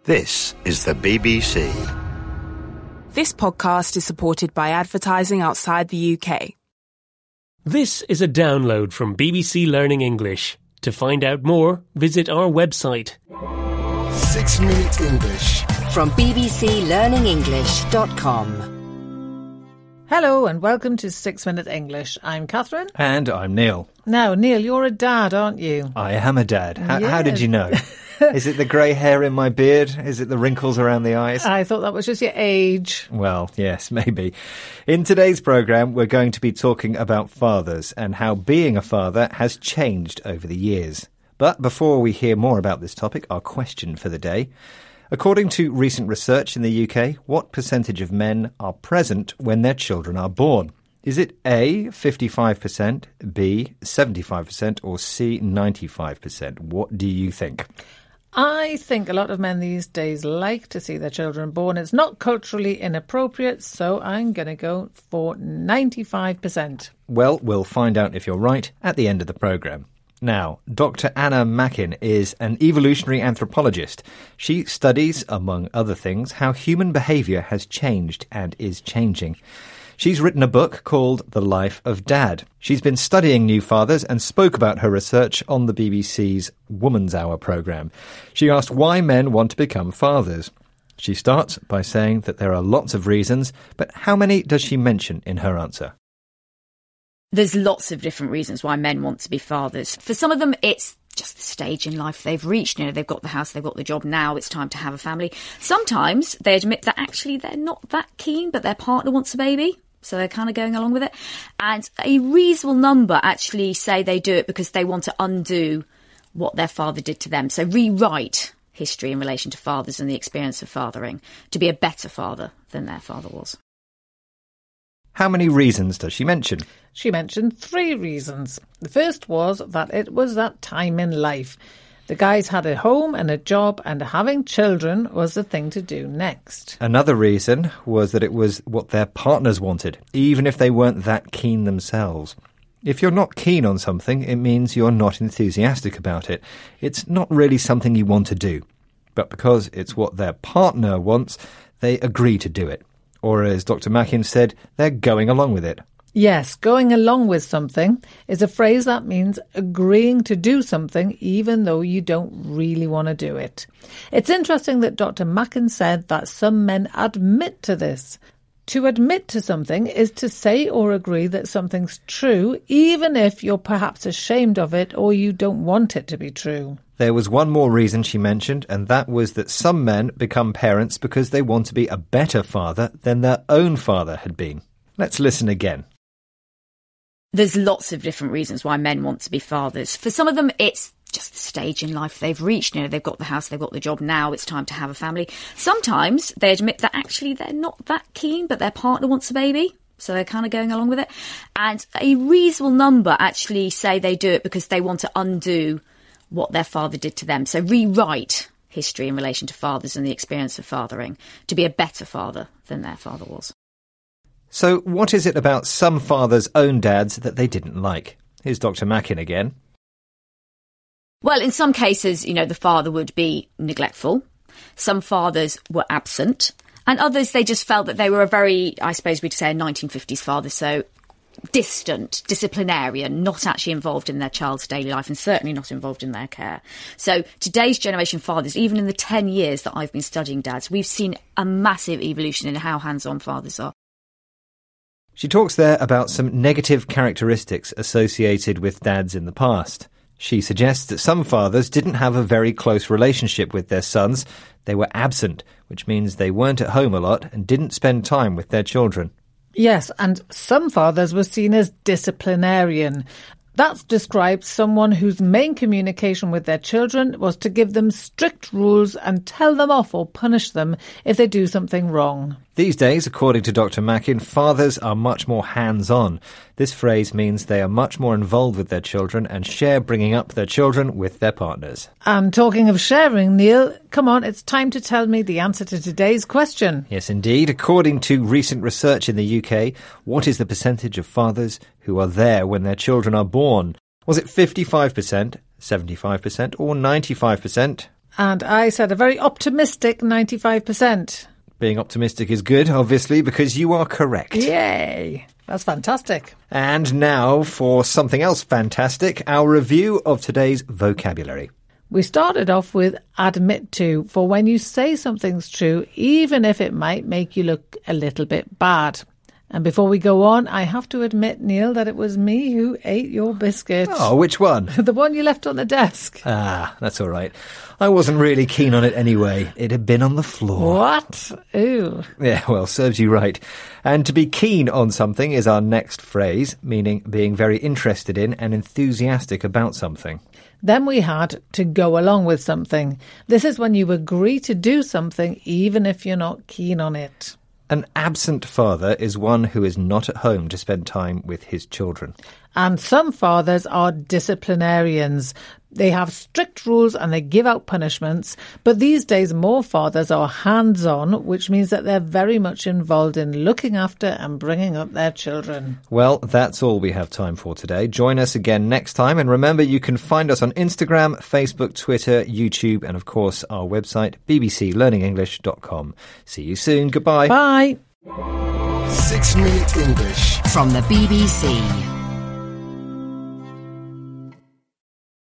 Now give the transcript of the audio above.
This is the BBC. This podcast is supported by advertising outside the UK. This is a download from BBC Learning English. To find out more, visit our website. 6 Minute English from bbclearningenglish.com. Hello and welcome to 6 Minute English. I'm Catherine. And I'm Neil. Now, Neil, you're a dad, aren't you? I am a dad. How did you know? Is it the grey hair in my beard? Is it the wrinkles around the eyes? I thought that was just your age. Well, yes, maybe. In today's programme, we're going to be talking about fathers and how being a father has changed over the years. But before we hear more about this topic, our question for the day. According to recent research in the UK, what percentage of men are present when their children are born? Is it A, 55%, B, 75%, or C, 95%? What do you think? I think a lot of men these days like to see their children born. It's not culturally inappropriate, so I'm going to go for 95%. Well, we'll find out if you're right at the end of the programme. Now, Dr. Anna Mackin is an evolutionary anthropologist. She studies, among other things, how human behaviour has changed and is changing. She's written a book called The Life of Dad. She's been studying new fathers and spoke about her research on the BBC's Woman's Hour programme. She asked why men want to become fathers. She starts by saying that there are lots of reasons, but how many does she mention in her answer? There's lots of different reasons why men want to be fathers. For some of them, it's just the stage in life they've reached. You know, they've got the house, they've got the job, now it's time to have a family. Sometimes they admit that actually they're not that keen, but their partner wants a baby, so they're kind of going along with it. And a reasonable number actually say they do it because they want to undo what their father did to them. So rewrite history in relation to fathers and the experience of fathering to be a better father than their father was. How many reasons does she mention? She mentioned 3 reasons. The first was that it was that time in life. The guys had a home and a job, and having children was the thing to do next. Another reason was that it was what their partners wanted, even if they weren't that keen themselves. If you're not keen on something, it means you're not enthusiastic about it. It's not really something you want to do. But because it's what their partner wants, they agree to do it. Or as Dr. Mackin said, they're going along with it. Yes, going along with something is a phrase that means agreeing to do something even though you don't really want to do it. It's interesting that Dr. Mackin said that some men admit to this. To admit to something is to say or agree that something's true, even if you're perhaps ashamed of it or you don't want it to be true. There was one more reason she mentioned, and that was that some men become parents because they want to be a better father than their own father had been. Let's listen again. There's lots of different reasons why men want to be fathers. For some of them, it's just the stage in life they've reached. You know, they've got the house, they've got the job, now it's time to have a family. Sometimes they admit that actually they're not that keen, but their partner wants a baby, so they're kind of going along with it. And a reasonable number actually say they do it because they want to undo what their father did to them. So rewrite history in relation to fathers and the experience of fathering to be a better father than their father was. So what is it about some fathers' own dads that they didn't like? Here's Dr. Mackin again. Well, in some cases, you know, the father would be neglectful. Some fathers were absent. And others, they just felt that they were a very, I suppose we'd say, a 1950s father, so distant, disciplinarian, not actually involved in their child's daily life and certainly not involved in their care. So today's generation fathers, even in the 10 years that I've been studying dads, we've seen a massive evolution in how hands-on fathers are. She talks there about some negative characteristics associated with dads in the past. She suggests that some fathers didn't have a very close relationship with their sons. They were absent, which means they weren't at home a lot and didn't spend time with their children. Yes, and some fathers were seen as disciplinarian. That describes someone whose main communication with their children was to give them strict rules and tell them off or punish them if they do something wrong. These days, according to Dr. Mackin, fathers are much more hands-on. This phrase means they are much more involved with their children and share bringing up their children with their partners. And talking of sharing, Neil, come on, it's time to tell me the answer to today's question. Yes, indeed. According to recent research in the UK, what is the percentage of fathers who are there when their children are born? Was it 55%, 75% or 95%? And I said a very optimistic 95%. Being optimistic is good, obviously, because you are correct. Yay! That's fantastic. And now for something else fantastic, our review of today's vocabulary. We started off with admit to, for when you say something's true, even if it might make you look a little bit bad. And before we go on, I have to admit, Neil, that it was me who ate your biscuit. Oh, which one? The one you left on the desk. Ah, that's all right. I wasn't really keen on it anyway. It had been on the floor. What? Ooh. Yeah, well, serves you right. And to be keen on something is our next phrase, meaning being very interested in and enthusiastic about something. Then we had to go along with something. This is when you agree to do something even if you're not keen on it. An absent father is one who is not at home to spend time with his children. And some fathers are disciplinarians. They have strict rules and they give out punishments. But these days, more fathers are hands-on, which means that they're very much involved in looking after and bringing up their children. Well, that's all we have time for today. Join us again next time. And remember, you can find us on Instagram, Facebook, Twitter, YouTube, and of course, our website, bbclearningenglish.com. See you soon. Goodbye. Bye. 6 Minute English. From the BBC.